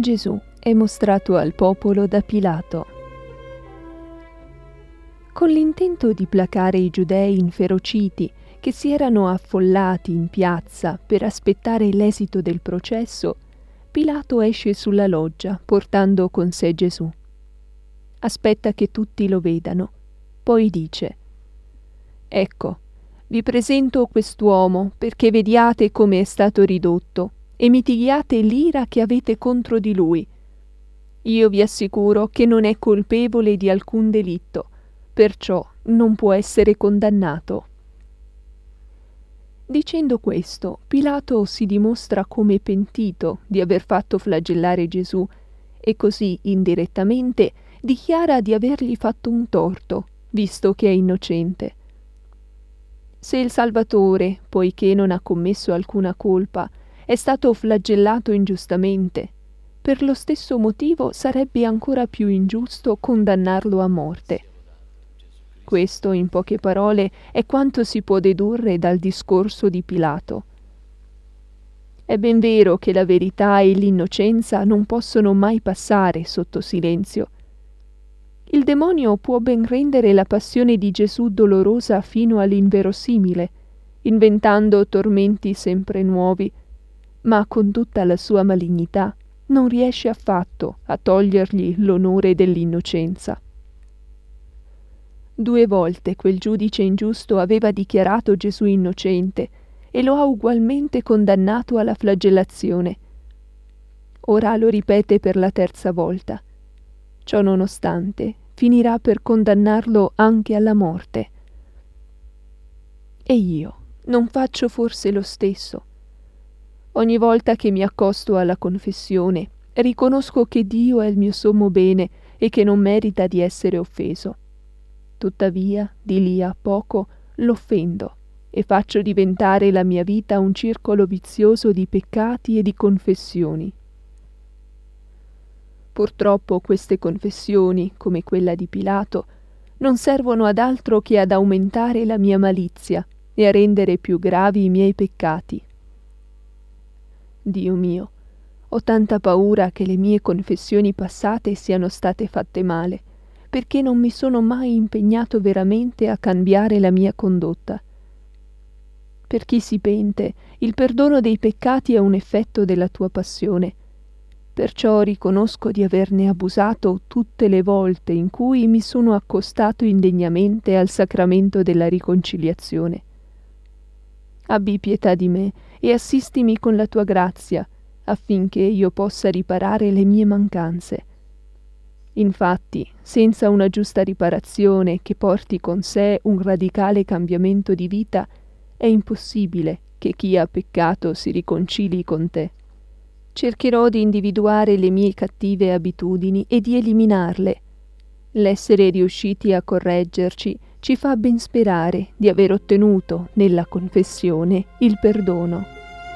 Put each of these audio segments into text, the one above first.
Gesù è mostrato al popolo da Pilato. Con l'intento di placare i giudei inferociti che si erano affollati in piazza per aspettare l'esito del processo, Pilato esce sulla loggia portando con sé Gesù. Aspetta che tutti lo vedano, poi dice: «Ecco, vi presento quest'uomo perché vediate come è stato ridotto e mitighiate l'ira che avete contro di lui. Io vi assicuro che non è colpevole di alcun delitto, perciò non può essere condannato». Dicendo questo, Pilato si dimostra come pentito di aver fatto flagellare Gesù e così indirettamente dichiara di avergli fatto un torto, visto che è innocente. Se il Salvatore, poiché non ha commesso alcuna colpa, è stato flagellato ingiustamente, per lo stesso motivo sarebbe ancora più ingiusto condannarlo a morte. Questo, in poche parole, è quanto si può dedurre dal discorso di Pilato. È ben vero che la verità e l'innocenza non possono mai passare sotto silenzio. Il demonio può ben rendere la passione di Gesù dolorosa fino all'inverosimile, inventando tormenti sempre nuovi, ma con tutta la sua malignità non riesce affatto a togliergli l'onore dell'innocenza. 2 volte quel giudice ingiusto aveva dichiarato Gesù innocente e lo ha ugualmente condannato alla flagellazione. Ora lo ripete per la 3ª volta. Ciò nonostante, finirà per condannarlo anche alla morte. E io non faccio forse lo stesso? Ogni volta che mi accosto alla confessione, riconosco che Dio è il mio sommo bene e che non merita di essere offeso. Tuttavia, di lì a poco, l'offendo e faccio diventare la mia vita un circolo vizioso di peccati e di confessioni. Purtroppo queste confessioni, come quella di Pilato, non servono ad altro che ad aumentare la mia malizia e a rendere più gravi i miei peccati. Dio mio, ho tanta paura che le mie confessioni passate siano state fatte male, perché non mi sono mai impegnato veramente a cambiare la mia condotta. Per chi si pente, il perdono dei peccati è un effetto della tua passione. Perciò riconosco di averne abusato tutte le volte in cui mi sono accostato indegnamente al sacramento della riconciliazione. Abbi pietà di me e assistimi con la tua grazia, affinché io possa riparare le mie mancanze. Infatti, senza una giusta riparazione che porti con sé un radicale cambiamento di vita, è impossibile che chi ha peccato si riconcili con te. Cercherò di individuare le mie cattive abitudini e di eliminarle. L'essere riusciti a correggerci ci fa ben sperare di aver ottenuto nella confessione il perdono.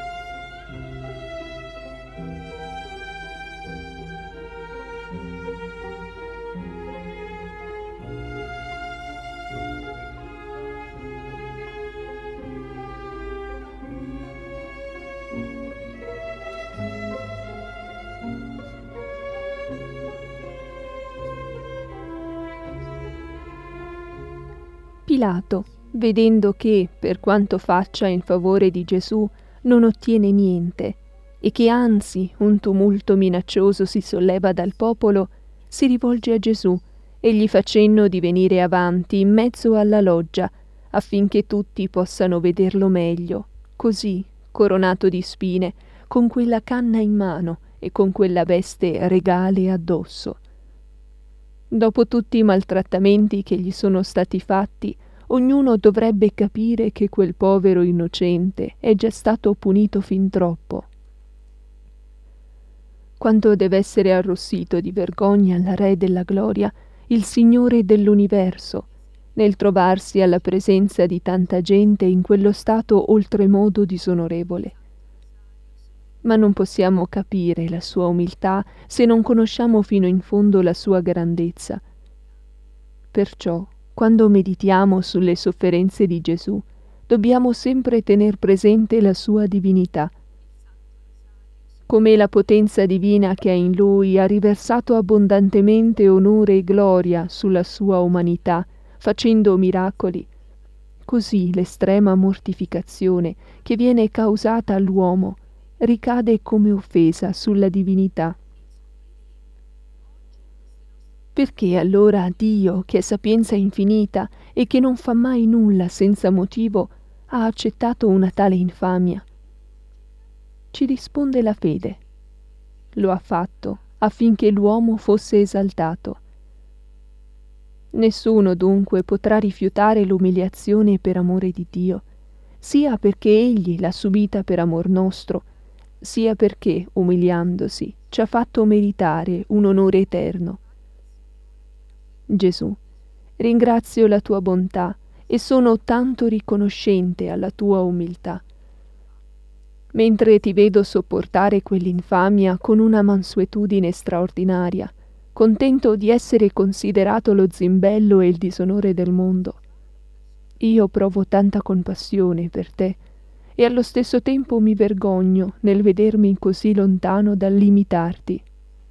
Pilato, vedendo che, per quanto faccia in favore di Gesù, non ottiene niente, e che anzi un tumulto minaccioso si solleva dal popolo, si rivolge a Gesù e gli fa cenno di venire avanti in mezzo alla loggia, affinché tutti possano vederlo meglio, così, coronato di spine, con quella canna in mano e con quella veste regale addosso. Dopo tutti i maltrattamenti che gli sono stati fatti, ognuno dovrebbe capire che quel povero innocente è già stato punito fin troppo. Quanto deve essere arrossito di vergogna il Re della Gloria, il Signore dell'universo, nel trovarsi alla presenza di tanta gente in quello stato oltremodo disonorevole. Ma non possiamo capire la sua umiltà se non conosciamo fino in fondo la sua grandezza. Perciò, quando meditiamo sulle sofferenze di Gesù, dobbiamo sempre tener presente la sua divinità. come la potenza divina che è in lui ha riversato abbondantemente onore e gloria sulla sua umanità, facendo miracoli, così l'estrema mortificazione che viene causata all'uomo ricade come offesa sulla divinità. Perché allora Dio, che è sapienza infinita e che non fa mai nulla senza motivo, ha accettato una tale infamia? Ci risponde la fede. Lo ha fatto affinché l'uomo fosse esaltato. Nessuno dunque potrà rifiutare l'umiliazione per amore di Dio, sia perché Egli l'ha subita per amor nostro, sia perché, umiliandosi, ci ha fatto meritare un onore eterno. Gesù, ringrazio la tua bontà e sono tanto riconoscente alla tua umiltà. Mentre ti vedo sopportare quell'infamia con una mansuetudine straordinaria, contento di essere considerato lo zimbello e il disonore del mondo, io provo tanta compassione per te e allo stesso tempo mi vergogno nel vedermi così lontano dall'imitarti.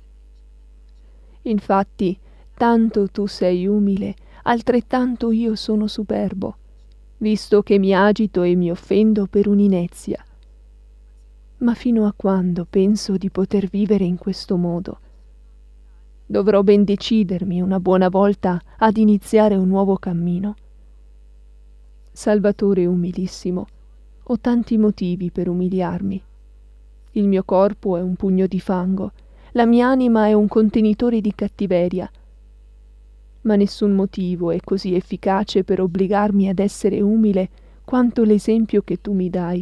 Infatti, tanto tu sei umile, altrettanto io sono superbo, visto che mi agito e mi offendo per un'inezia. Ma fino a quando penso di poter vivere in questo modo? Dovrò ben decidermi una buona volta ad iniziare un nuovo cammino. Salvatore umilissimo, ho tanti motivi per umiliarmi. Il mio corpo è un pugno di fango, la mia anima è un contenitore di cattiveria, ma nessun motivo è così efficace per obbligarmi ad essere umile quanto l'esempio che tu mi dai.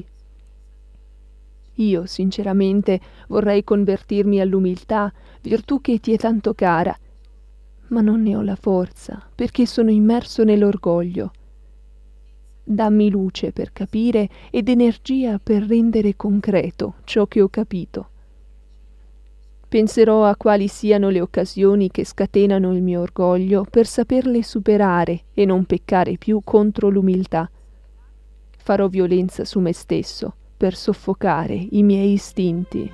Io, sinceramente, vorrei convertirmi all'umiltà, virtù che ti è tanto cara, ma non ne ho la forza, perché sono immerso nell'orgoglio. Dammi luce per capire ed energia per rendere concreto ciò che ho capito. Penserò a quali siano le occasioni che scatenano il mio orgoglio per saperle superare e non peccare più contro l'umiltà. Farò violenza su me stesso per soffocare i miei istinti.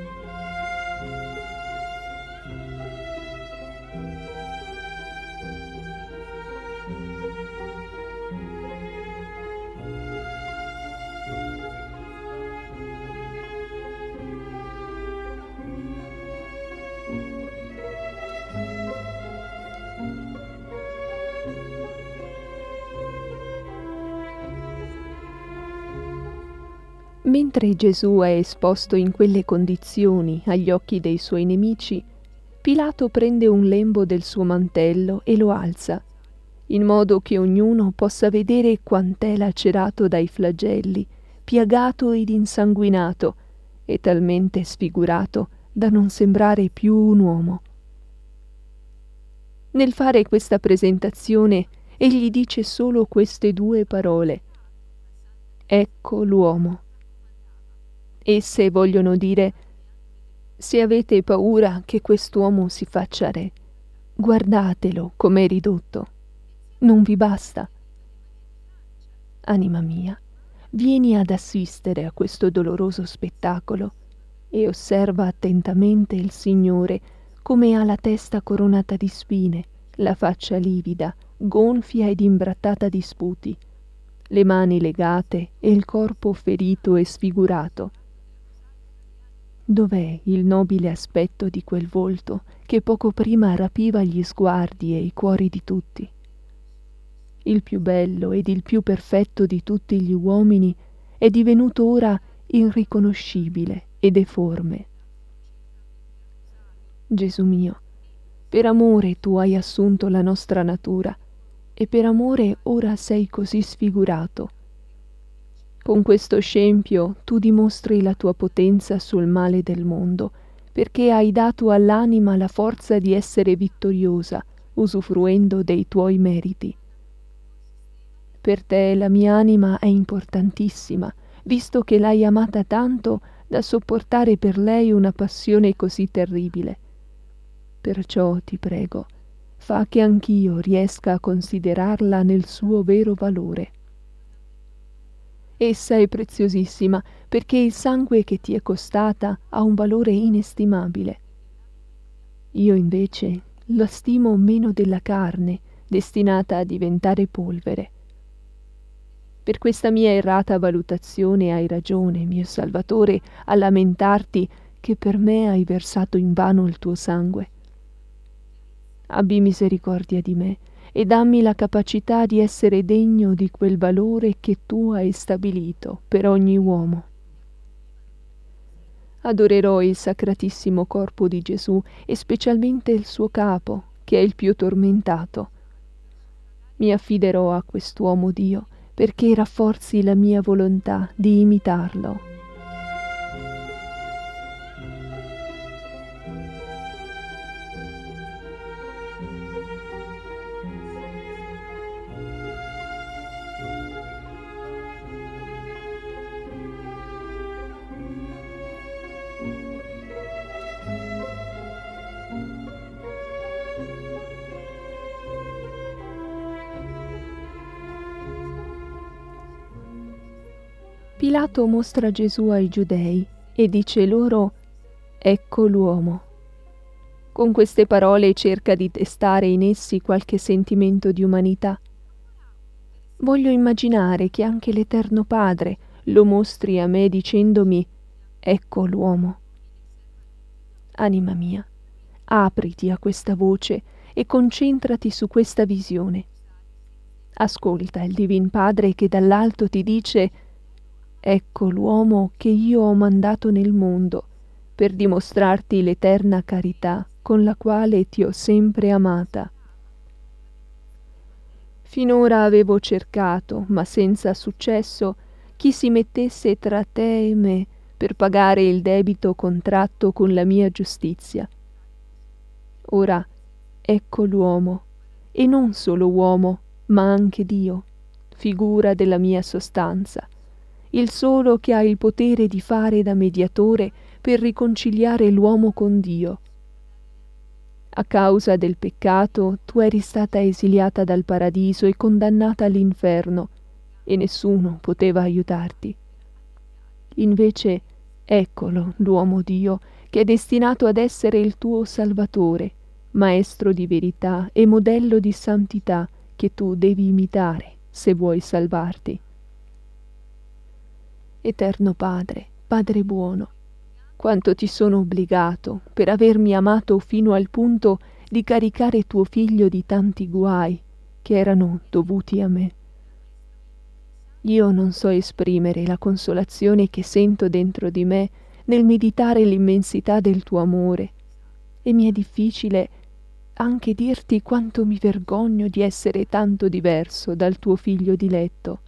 Mentre Gesù è esposto in quelle condizioni agli occhi dei suoi nemici, Pilato prende un lembo del suo mantello e lo alza, in modo che ognuno possa vedere quant'è lacerato dai flagelli, piagato ed insanguinato, e talmente sfigurato da non sembrare più un uomo. Nel fare questa presentazione, egli dice solo queste due parole: «Ecco l'uomo». Esse vogliono dire: se avete paura che quest'uomo si faccia re, guardatelo com'è ridotto. Non vi basta? Anima mia, vieni ad assistere a questo doloroso spettacolo e osserva attentamente il Signore come ha la testa coronata di spine, la faccia livida, gonfia ed imbrattata di sputi, le mani legate e il corpo ferito e sfigurato. Dov'è il nobile aspetto di quel volto che poco prima rapiva gli sguardi e i cuori di tutti? Il più bello ed il più perfetto di tutti gli uomini è divenuto ora irriconoscibile e deforme. Gesù mio, per amore tu hai assunto la nostra natura e per amore ora sei così sfigurato. Con questo scempio tu dimostri la tua potenza sul male del mondo, perché hai dato all'anima la forza di essere vittoriosa, usufruendo dei tuoi meriti. Per te la mia anima è importantissima, visto che l'hai amata tanto da sopportare per lei una passione così terribile. Perciò ti prego, fa che anch'io riesca a considerarla nel suo vero valore. Essa è preziosissima perché il sangue che ti è costata ha un valore inestimabile. Io invece la stimo meno della carne, destinata a diventare polvere. Per questa mia errata valutazione hai ragione, mio Salvatore, a lamentarti che per me hai versato invano il tuo sangue. Abbi misericordia di me e dammi la capacità di essere degno di quel valore che tu hai stabilito per ogni uomo. Adorerò il sacratissimo corpo di Gesù e specialmente il suo capo, che è il più tormentato. Mi affiderò a quest'uomo Dio perché rafforzi la mia volontà di imitarlo. Pilato mostra Gesù ai giudei e dice loro: «Ecco l'uomo». Con queste parole cerca di destare in essi qualche sentimento di umanità. Voglio immaginare che anche l'Eterno Padre lo mostri a me dicendomi: «Ecco l'uomo». Anima mia, apriti a questa voce e concentrati su questa visione. Ascolta il Divin Padre che dall'alto ti dice: «Ecco l'uomo che io ho mandato nel mondo per dimostrarti l'eterna carità con la quale ti ho sempre amata». Finora avevo cercato, ma senza successo, chi si mettesse tra te e me per pagare il debito contratto con la mia giustizia. Ora ecco l'uomo, e non solo uomo, ma anche Dio, figura della mia sostanza, il solo che ha il potere di fare da mediatore per riconciliare l'uomo con Dio. A causa del peccato tu eri stata esiliata dal paradiso e condannata all'inferno, e nessuno poteva aiutarti. Invece eccolo l'uomo Dio, che è destinato ad essere il tuo Salvatore, maestro di verità e modello di santità che tu devi imitare se vuoi salvarti. Eterno Padre, Padre buono, quanto ti sono obbligato per avermi amato fino al punto di caricare tuo figlio di tanti guai che erano dovuti a me. Io non so esprimere la consolazione che sento dentro di me nel meditare l'immensità del tuo amore, e mi è difficile anche dirti quanto mi vergogno di essere tanto diverso dal tuo figlio diletto.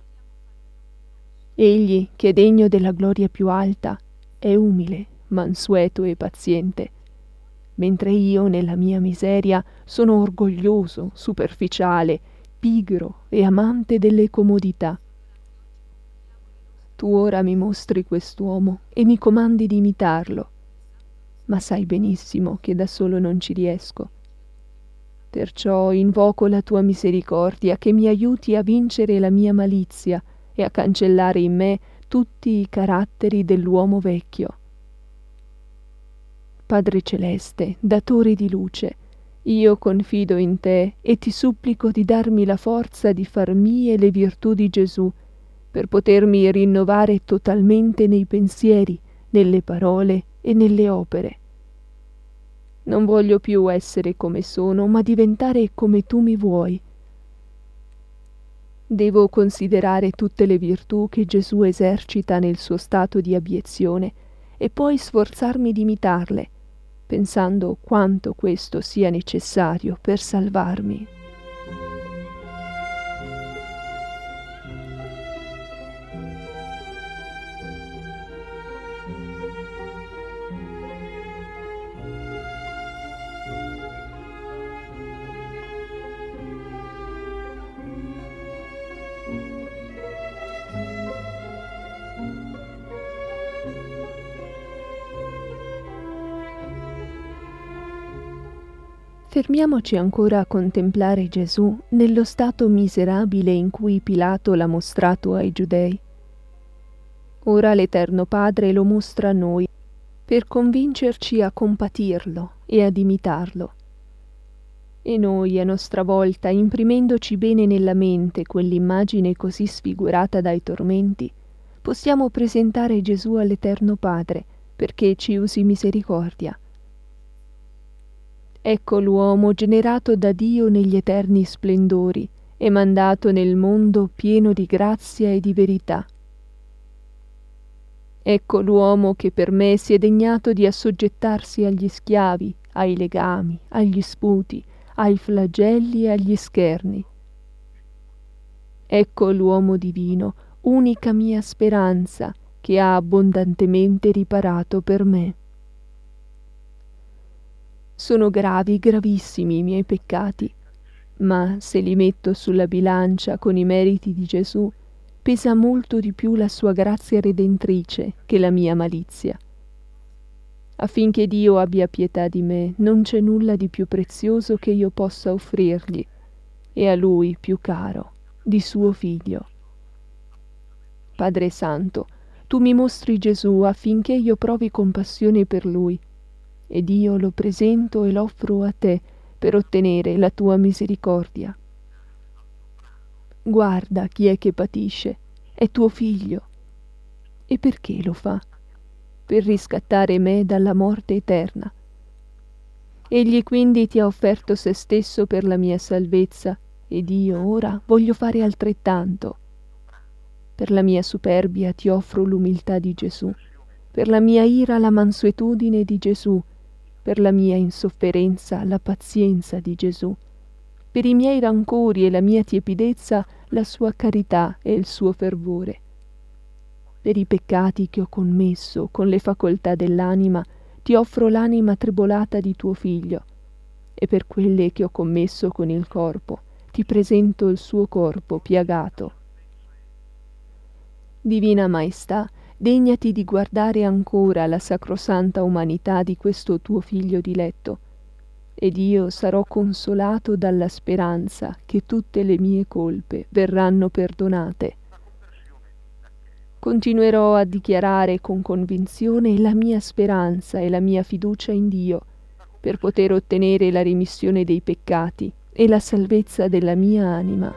Egli, che è degno della gloria più alta, è umile, mansueto e paziente, mentre io nella mia miseria sono orgoglioso, superficiale, pigro e amante delle comodità. Tu ora mi mostri quest'uomo e mi comandi di imitarlo, ma sai benissimo che da solo non ci riesco. Perciò invoco la tua misericordia che mi aiuti a vincere la mia malizia e a cancellare in me tutti i caratteri dell'uomo vecchio. Padre Celeste, datore di luce, io confido in te e ti supplico di darmi la forza di far mie le virtù di Gesù, per potermi rinnovare totalmente nei pensieri, nelle parole e nelle opere. Non voglio più essere come sono, ma diventare come tu mi vuoi. Devo considerare tutte le virtù che Gesù esercita nel suo stato di abiezione e poi sforzarmi di imitarle, pensando quanto questo sia necessario per salvarmi. Fermiamoci ancora a contemplare Gesù nello stato miserabile in cui Pilato l'ha mostrato ai giudei. Ora l'Eterno Padre lo mostra a noi, per convincerci a compatirlo e ad imitarlo. E noi, a nostra volta, imprimendoci bene nella mente quell'immagine così sfigurata dai tormenti, possiamo presentare Gesù all'Eterno Padre, perché ci usi misericordia. Ecco l'uomo generato da Dio negli eterni splendori e mandato nel mondo pieno di grazia e di verità. Ecco l'uomo che per me si è degnato di assoggettarsi agli schiavi, ai legami, agli sputi, ai flagelli e agli scherni. Ecco l'uomo divino, unica mia speranza, che ha abbondantemente riparato per me. Sono gravi, gravissimi i miei peccati, ma se li metto sulla bilancia con i meriti di Gesù, pesa molto di più la sua grazia redentrice che la mia malizia. Affinché Dio abbia pietà di me, non c'è nulla di più prezioso che io possa offrirgli, e a Lui più caro, di suo Figlio. Padre Santo, tu mi mostri Gesù affinché io provi compassione per Lui, ed io lo presento e l'offro a te per ottenere la tua misericordia. Guarda chi è che patisce, è tuo Figlio. E perché lo fa? Per riscattare me dalla morte eterna. Egli quindi ti ha offerto se stesso per la mia salvezza, ed io ora voglio fare altrettanto. Per la mia superbia ti offro l'umiltà di Gesù, per la mia ira la mansuetudine di Gesù, per la mia insofferenza la pazienza di Gesù, per i miei rancori e la mia tiepidezza la sua carità e il suo fervore. Per i peccati che ho commesso con le facoltà dell'anima ti offro l'anima tribolata di tuo Figlio, e per quelle che ho commesso con il corpo ti presento il suo corpo piagato. Divina Maestà, degnati di guardare ancora la sacrosanta umanità di questo tuo Figlio diletto, ed io sarò consolato dalla speranza che tutte le mie colpe verranno perdonate. Continuerò a dichiarare con convinzione la mia speranza e la mia fiducia in Dio, per poter ottenere la remissione dei peccati e la salvezza della mia anima.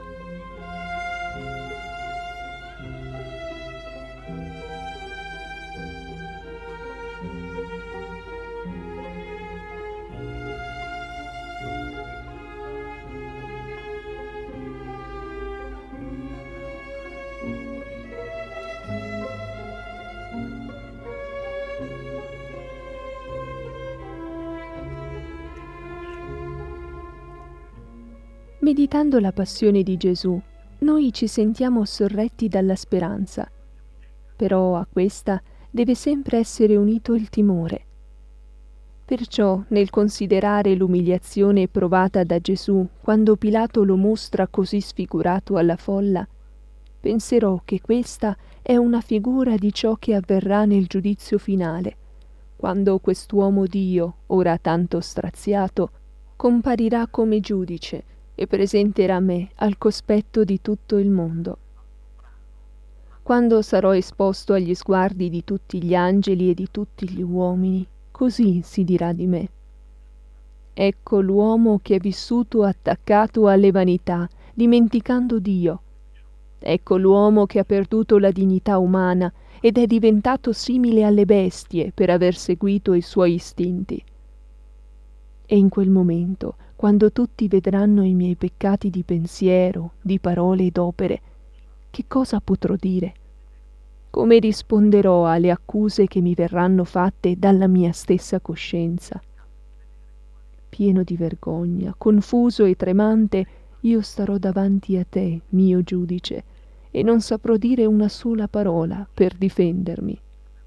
Meditando la passione di Gesù, noi ci sentiamo sorretti dalla speranza, però a questa deve sempre essere unito il timore. Perciò, nel considerare l'umiliazione provata da Gesù quando Pilato lo mostra così sfigurato alla folla, penserò che questa è una figura di ciò che avverrà nel giudizio finale, quando quest'uomo Dio, ora tanto straziato, comparirà come giudice e presenterà me al cospetto di tutto il mondo. Quando sarò esposto agli sguardi di tutti gli angeli e di tutti gli uomini, così si dirà di me: ecco l'uomo che è vissuto attaccato alle vanità, dimenticando Dio. Ecco l'uomo che ha perduto la dignità umana ed è diventato simile alle bestie per aver seguito i suoi istinti. E in quel momento, quando tutti vedranno i miei peccati di pensiero, di parole ed opere, che cosa potrò dire? Come risponderò alle accuse che mi verranno fatte dalla mia stessa coscienza? Pieno di vergogna, confuso e tremante, io starò davanti a te, mio giudice, e non saprò dire una sola parola per difendermi.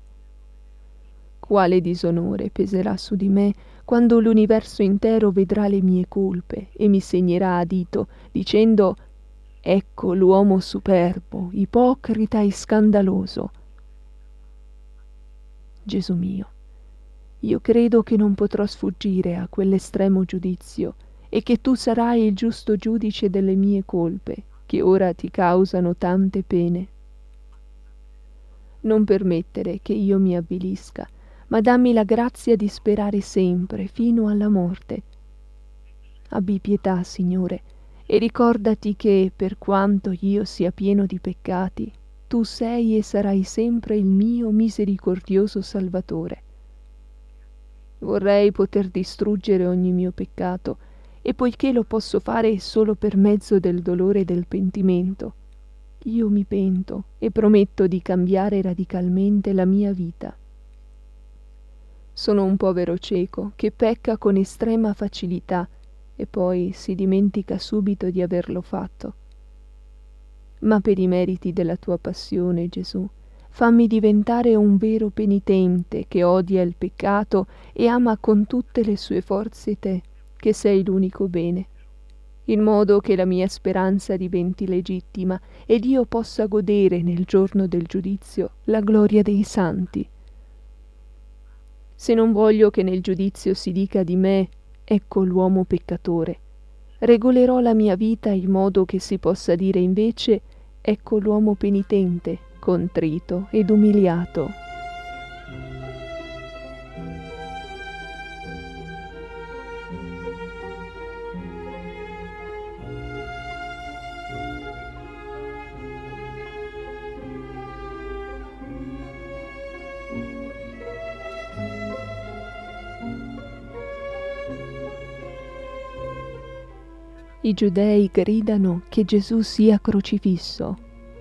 Quale disonore peserà su di me quando l'universo intero vedrà le mie colpe e mi segnerà a dito, dicendo: ecco l'uomo superbo, ipocrita e scandaloso. Gesù mio, io credo che non potrò sfuggire a quell'estremo giudizio e che tu sarai il giusto giudice delle mie colpe, che ora ti causano tante pene. Non permettere che io mi avvilisca, ma dammi la grazia di sperare sempre, fino alla morte. Abbi pietà, Signore, e ricordati che, per quanto io sia pieno di peccati, tu sei e sarai sempre il mio misericordioso Salvatore. Vorrei poter distruggere ogni mio peccato, e poiché lo posso fare solo per mezzo del dolore e del pentimento, io mi pento e prometto di cambiare radicalmente la mia vita. Sono un povero cieco che pecca con estrema facilità e poi si dimentica subito di averlo fatto. Ma per i meriti della tua passione, Gesù, fammi diventare un vero penitente che odia il peccato e ama con tutte le sue forze te, che sei l'unico bene, in modo che la mia speranza diventi legittima ed io possa godere nel giorno del giudizio la gloria dei santi. Se non voglio che nel giudizio si dica di me, ecco l'uomo peccatore, regolerò la mia vita in modo che si possa dire invece, ecco l'uomo penitente, contrito ed umiliato. I giudei gridano che Gesù sia crocifisso.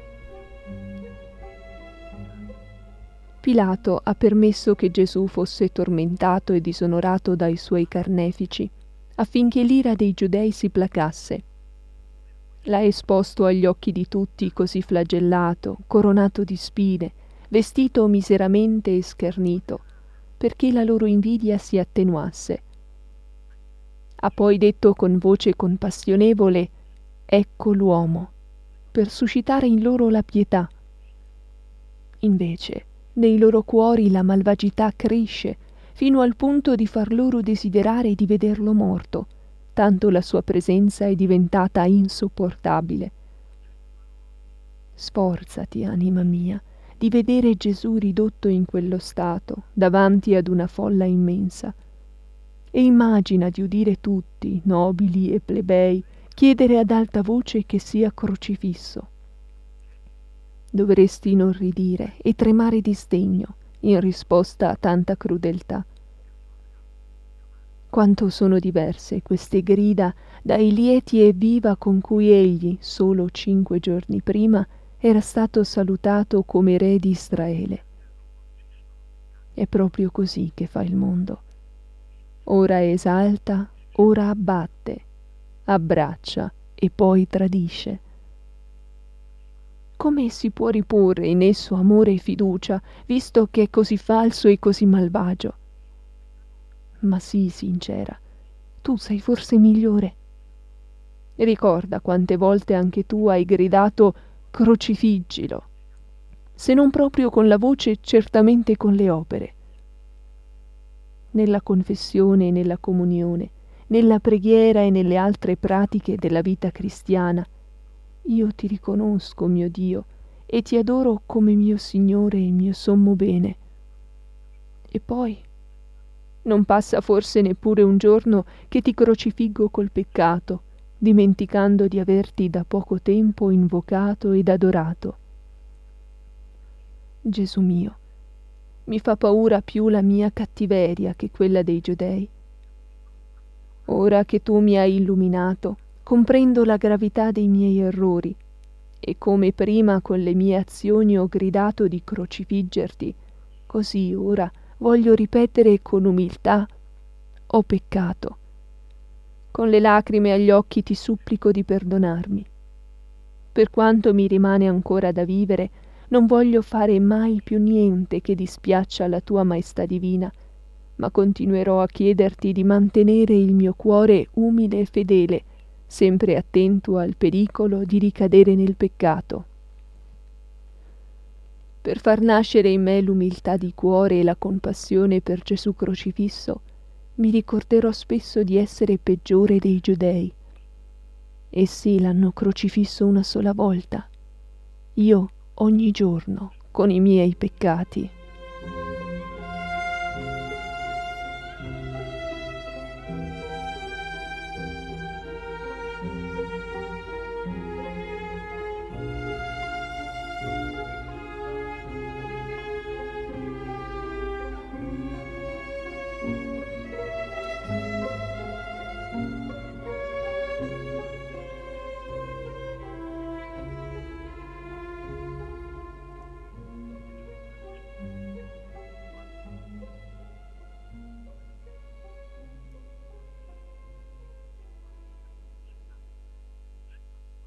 Pilato ha permesso che Gesù fosse tormentato e disonorato dai suoi carnefici, affinché l'ira dei giudei si placasse. L'ha esposto agli occhi di tutti così flagellato, coronato di spine, vestito miseramente e schernito, perché la loro invidia si attenuasse. Ha poi detto con voce compassionevole, ecco l'uomo, per suscitare in loro la pietà. Invece, nei loro cuori la malvagità cresce, fino al punto di far loro desiderare di vederlo morto, tanto la sua presenza è diventata insopportabile. Sforzati, anima mia, di vedere Gesù ridotto in quello stato, davanti ad una folla immensa, e immagina di udire tutti, nobili e plebei, chiedere ad alta voce che sia crocifisso. Dovresti inorridire e tremare di sdegno in risposta a tanta crudeltà. Quanto sono diverse queste grida dai lieti e viva con cui egli, solo 5 giorni prima, era stato salutato come re di Israele. È proprio così che fa il mondo. Ora esalta, ora abbatte, abbraccia e poi tradisce. Come si può riporre in esso amore e fiducia, visto che è così falso e così malvagio? Ma sii sincera, tu sei forse migliore. Ricorda quante volte anche tu hai gridato crocifiggilo, se non proprio con la voce, certamente con le opere. Nella confessione e nella comunione, nella preghiera e nelle altre pratiche della vita cristiana, io ti riconosco, mio Dio, e ti adoro come mio Signore e mio sommo bene. E poi, non passa forse neppure un giorno che ti crocifiggo col peccato, dimenticando di averti da poco tempo invocato ed adorato. Gesù mio, mi fa paura più la mia cattiveria che quella dei giudei. Ora che tu mi hai illuminato, comprendo la gravità dei miei errori, e come prima con le mie azioni ho gridato di crocifiggerti, così ora voglio ripetere con umiltà: ho peccato. Con le lacrime agli occhi ti supplico di perdonarmi. Per quanto mi rimane ancora da vivere, non voglio fare mai più niente che dispiaccia alla tua maestà divina, ma continuerò a chiederti di mantenere il mio cuore umile e fedele, sempre attento al pericolo di ricadere nel peccato. Per far nascere in me l'umiltà di cuore e la compassione per Gesù crocifisso, mi ricorderò spesso di essere peggiore dei giudei. Essi l'hanno crocifisso una sola volta. Io ogni giorno, con i miei peccati.